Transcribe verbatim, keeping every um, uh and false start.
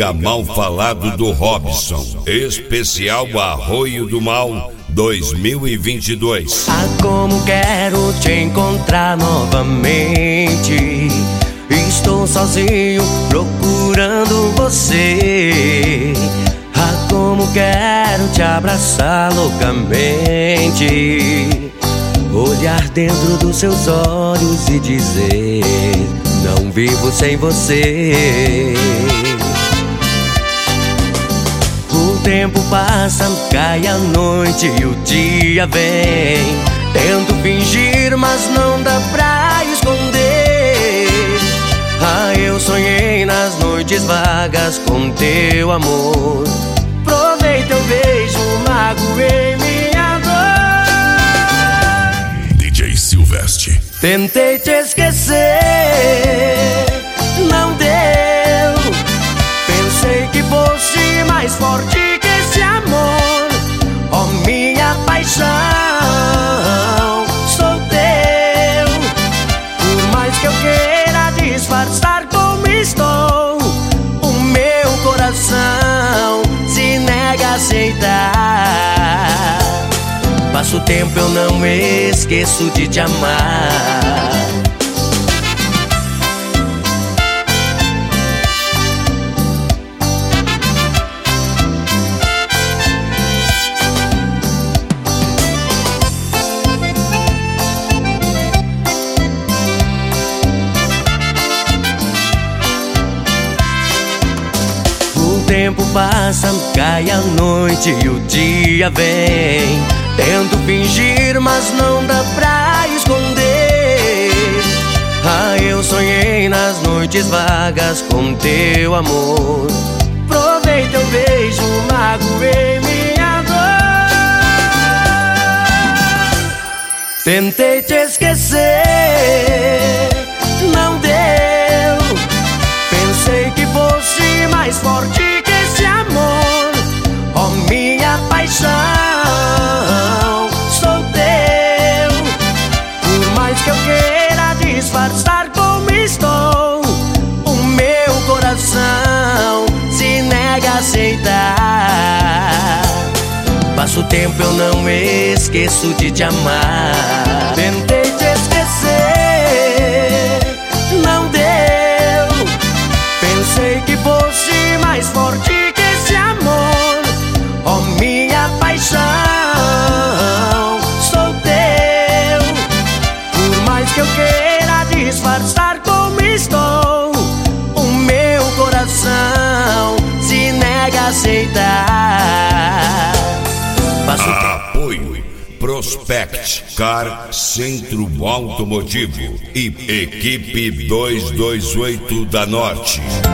Nunca Mal Falado do Robson, especial Arroio do Mal dois mil e vinte e dois. Ah, como quero te encontrar novamente. Estou sozinho procurando você. Ah, como quero te abraçar loucamente, olhar dentro dos seus olhos e dizer: não vivo sem você. O tempo passa, cai a noite e o dia vem. Tento fingir, mas não dá pra esconder. Ah, eu sonhei nas noites vagas com teu amor. Provei teu beijo, magoei minha dor. D J Silvestre. Tentei te esquecer, não deu. Pensei que fosse mais forte que esse amor. Oh, minha paixão, sou teu. Por mais que eu queira disfarçar como estou, o meu coração se nega a aceitar. Passa o tempo, eu não esqueço de te amar. O tempo passa, cai a noite e o dia vem. Tento fingir, mas não dá pra esconder. Ah, eu sonhei nas noites vagas com teu amor. Provei teu beijo, magoei minha dor. Tentei te esquecer, não deu. Pensei que fosse mais forte que esse amor. Oh, minha paixão, sou teu. Por mais que eu queira disfarçar como estou, o meu coração se nega a aceitar. Passa o tempo, eu não esqueço de te amar. Tentei te esquecer, não deu. Pensei que fosse mais forte que esse amor. Oh, minha paixão, sou teu. Por mais que eu queira disfarçar como estou, o meu coração se nega a aceitar. Passo Apoio Prospect Car Centro Automotivo e Equipe duzentos e vinte e oito da Norte.